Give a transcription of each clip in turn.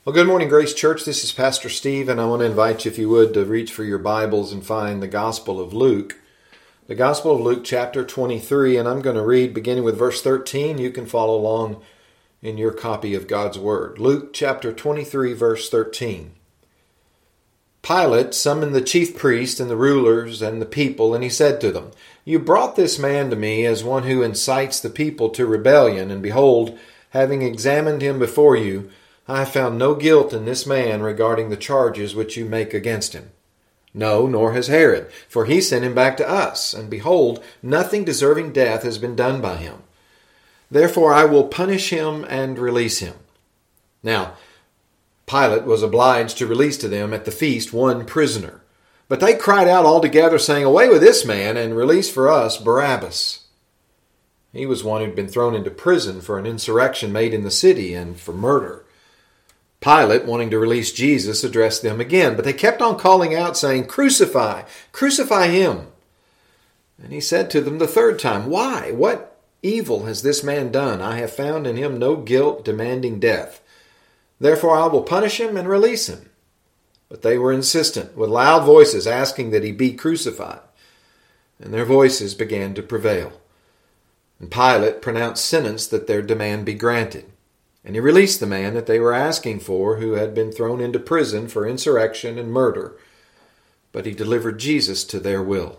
Well, good morning, Grace Church. This is Pastor Steve, and I want to invite you, if you would, to reach for your Bibles and find the Gospel of Luke. The Gospel of Luke, chapter 23, and I'm going to read beginning with verse 13. You can follow along in your copy of God's Word. Luke, chapter 23, verse 13. Pilate summoned the chief priests and the rulers and the people, and he said to them, "You brought this man to me as one who incites the people to rebellion, and behold, having examined him before you, I have found no guilt in this man regarding the charges which you make against him. No, nor has Herod, for he sent him back to us, and behold, nothing deserving death has been done by him. Therefore I will punish him and release him." Now, Pilate was obliged to release to them at the feast one prisoner. But they cried out all together, saying, "Away with this man, and release for us Barabbas." He was one who'd been thrown into prison for an insurrection made in the city and for murder. Pilate, wanting to release Jesus, addressed them again, but they kept on calling out, saying, "Crucify! Crucify him!" And he said to them the third time, "Why? What evil has this man done? I have found in him no guilt demanding death. Therefore I will punish him and release him." But they were insistent, with loud voices asking that he be crucified. And their voices began to prevail. And Pilate pronounced sentence that their demand be granted. And he released the man that they were asking for, who had been thrown into prison for insurrection and murder. But he delivered Jesus to their will.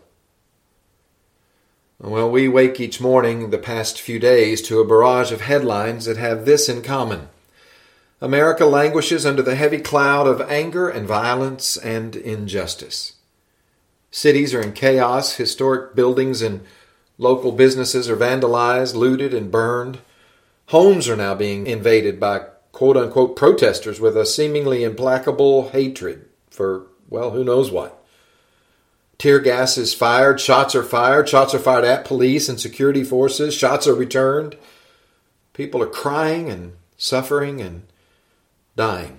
Well, we wake each morning the past few days to a barrage of headlines that have this in common. America languishes under the heavy cloud of anger and violence and injustice. Cities are in chaos, historic buildings and local businesses are vandalized, looted, and burned. Homes are now being invaded by quote-unquote protesters with a seemingly implacable hatred for, well, who knows what. Tear gas is fired, shots are fired at police and security forces, shots are returned. People are crying and suffering and dying.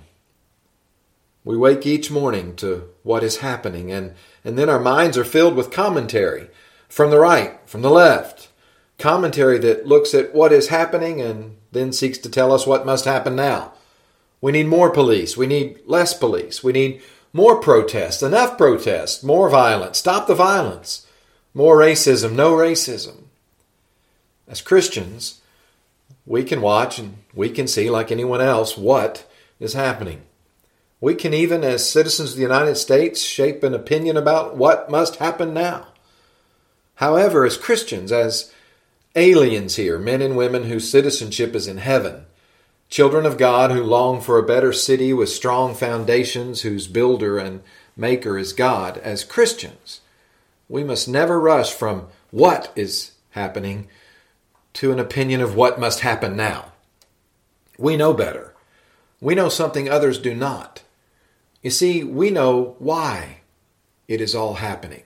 We wake each morning to what is happening, and then our minds are filled with commentary from the right, from the left. Commentary that looks at what is happening and then seeks to tell us what must happen now. We need more police. We need less police. We need more protests, enough protests, more violence, stop the violence, more racism, no racism. As Christians, we can watch and we can see, like anyone else, what is happening. We can even, as citizens of the United States, shape an opinion about what must happen now. However, as Christians, as aliens here, men and women whose citizenship is in heaven, children of God who long for a better city with strong foundations, whose builder and maker is God, as Christians, we must never rush from what is happening to an opinion of what must happen now. We know better. We know something others do not. You see, we know why it is all happening.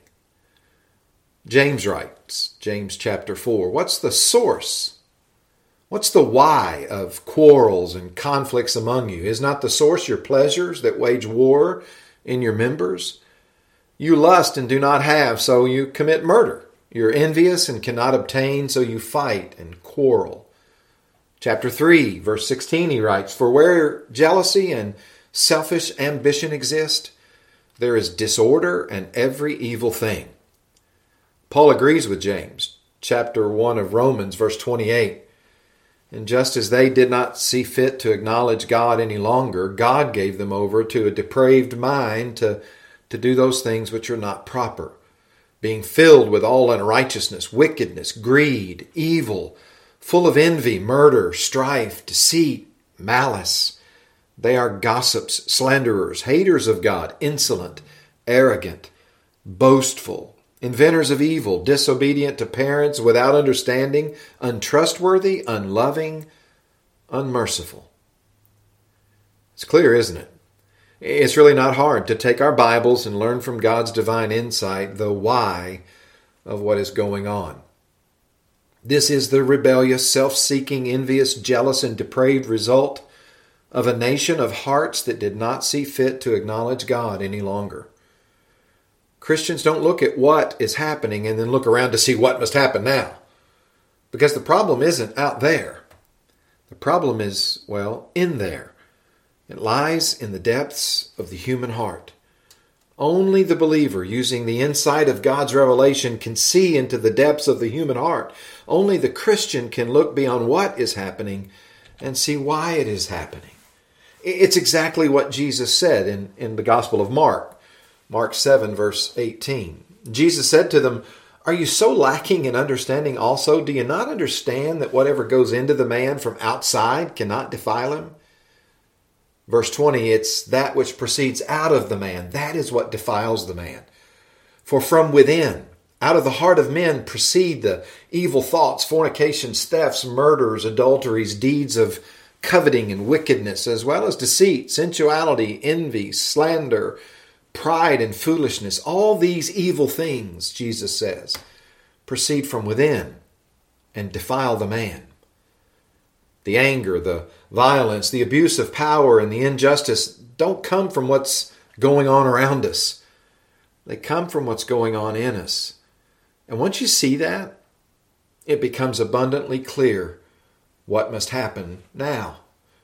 James writes, James chapter 4, what's the source? What's the why of quarrels and conflicts among you? Is not the source your pleasures that wage war in your members? You lust and do not have, so you commit murder. You're envious and cannot obtain, so you fight and quarrel. Chapter 3, verse 16, he writes, "For where jealousy and selfish ambition exist, there is disorder and every evil thing." Paul agrees with James, chapter 1 of Romans, verse 28. "And just as they did not see fit to acknowledge God any longer, God gave them over to a depraved mind to do those things which are not proper, being filled with all unrighteousness, wickedness, greed, evil, full of envy, murder, strife, deceit, malice. They are gossips, slanderers, haters of God, insolent, arrogant, boastful, inventors of evil, disobedient to parents, without understanding, untrustworthy, unloving, unmerciful." It's clear, isn't it? It's really not hard to take our Bibles and learn from God's divine insight the why of what is going on. This is the rebellious, self-seeking, envious, jealous, and depraved result of a nation of hearts that did not see fit to acknowledge God any longer. Christians don't look at what is happening and then look around to see what must happen now. Because the problem isn't out there. The problem is, well, in there. It lies in the depths of the human heart. Only the believer, using the insight of God's revelation, can see into the depths of the human heart. Only the Christian can look beyond what is happening and see why it is happening. It's exactly what Jesus said in the Gospel of Mark, Mark 7, verse 18. Jesus said to them, "Are you so lacking in understanding also? Do you not understand that whatever goes into the man from outside cannot defile him?" Verse 20, it's that which proceeds out of the man. That is what defiles the man. For from within, out of the heart of men, proceed the evil thoughts, fornications, thefts, murders, adulteries, deeds of coveting and wickedness, as well as deceit, sensuality, envy, slander, pride, and foolishness. All these evil things, Jesus says, proceed from within and defile the man. The anger, the violence, the abuse of power, and the injustice don't come from what's going on around us. They come from what's going on in us. And once you see that, it becomes abundantly clear what must happen now.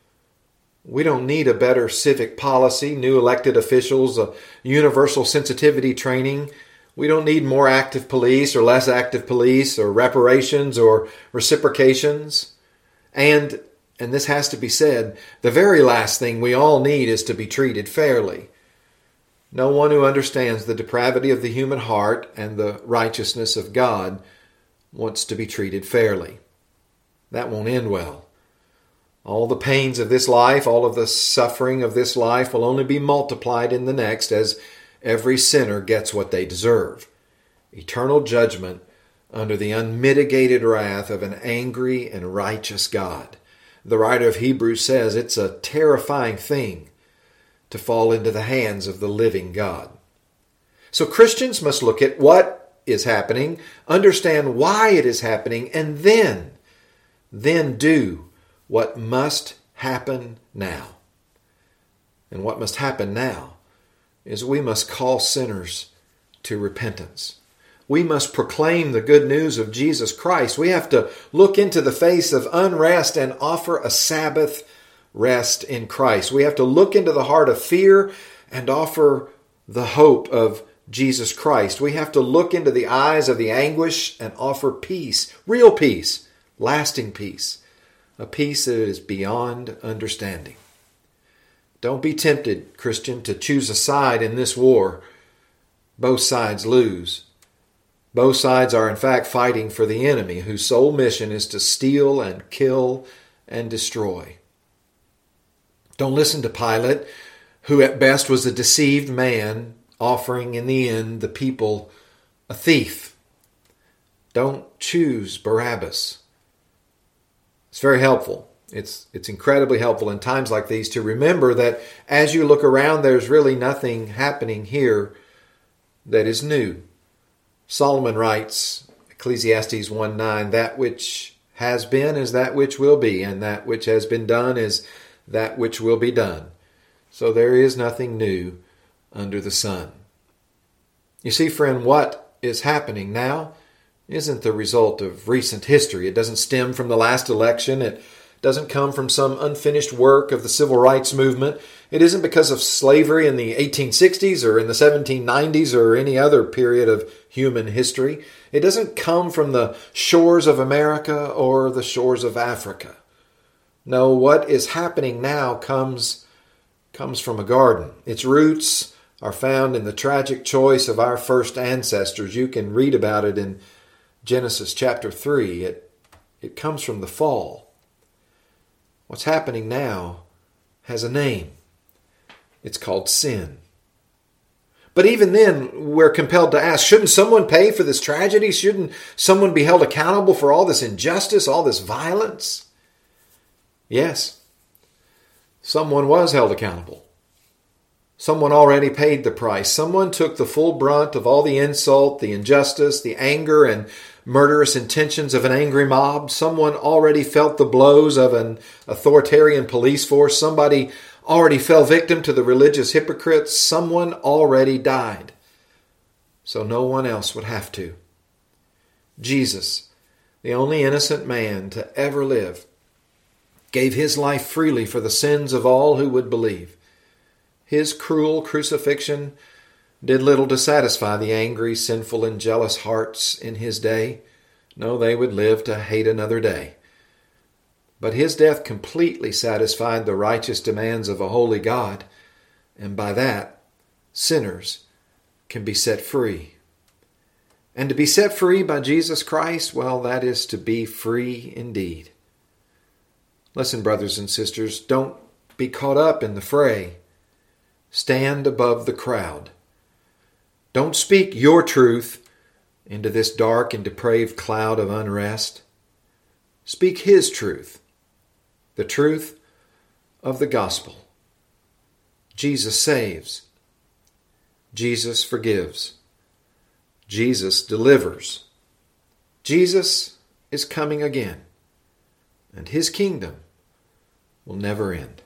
We don't need a better civic policy, new elected officials, a universal sensitivity training. We don't need more active police or less active police or reparations or reciprocations. And this has to be said, the very last thing we all need is to be treated fairly. No one who understands the depravity of the human heart and the righteousness of God wants to be treated fairly. That won't end well. All the pains of this life, all of the suffering of this life will only be multiplied in the next as every sinner gets what they deserve. Eternal judgment under the unmitigated wrath of an angry and righteous God. The writer of Hebrews says it's a terrifying thing to fall into the hands of the living God. So Christians must look at what is happening, understand why it is happening, and then do what must happen now. And what must happen now is we must call sinners to repentance. We must proclaim the good news of Jesus Christ. We have to look into the face of unrest and offer a Sabbath rest in Christ. We have to look into the heart of fear and offer the hope of Jesus Christ. We have to look into the eyes of the anguish and offer peace, real peace, lasting peace, a peace that is beyond understanding. Don't be tempted, Christian, to choose a side in this war. Both sides lose. Both sides are in fact fighting for the enemy, whose sole mission is to steal and kill and destroy. Don't listen to Pilate, who at best was a deceived man, offering in the end the people a thief. Don't choose Barabbas. It's very helpful. It's incredibly helpful in times like these to remember that as you look around, there's really nothing happening here that is new. Solomon writes, Ecclesiastes 1:9, that which has been is that which will be, and that which has been done is that which will be done. So there is nothing new under the sun. You see, friend, what is happening now isn't the result of recent history. It doesn't stem from the last election. It doesn't come from some unfinished work of the civil rights movement. It isn't because of slavery in the 1860s or in the 1790s or any other period of human history. It doesn't come from the shores of America or the shores of Africa. No, what is happening now comes from a garden. Its roots are found in the tragic choice of our first ancestors. You can read about it in Genesis chapter 3. It comes from the fall. What's happening now has a name. It's called sin. But even then, we're compelled to ask, shouldn't someone pay for this tragedy? Shouldn't someone be held accountable for all this injustice, all this violence? Yes, someone was held accountable. Someone already paid the price. Someone took the full brunt of all the insult, the injustice, the anger, and murderous intentions of an angry mob. Someone already felt the blows of an authoritarian police force. Somebody already fell victim to the religious hypocrites. Someone already died. So no one else would have to. Jesus, the only innocent man to ever live, gave his life freely for the sins of all who would believe. His cruel crucifixion did little to satisfy the angry, sinful, and jealous hearts in his day. No, they would live to hate another day. But his death completely satisfied the righteous demands of a holy God, and by that, sinners can be set free. And to be set free by Jesus Christ, well, that is to be free indeed. Listen, brothers and sisters, don't be caught up in the fray. Stand above the crowd. Don't speak your truth into this dark and depraved cloud of unrest. Speak his truth, the truth of the gospel. Jesus saves. Jesus forgives. Jesus delivers. Jesus is coming again, and his kingdom will never end.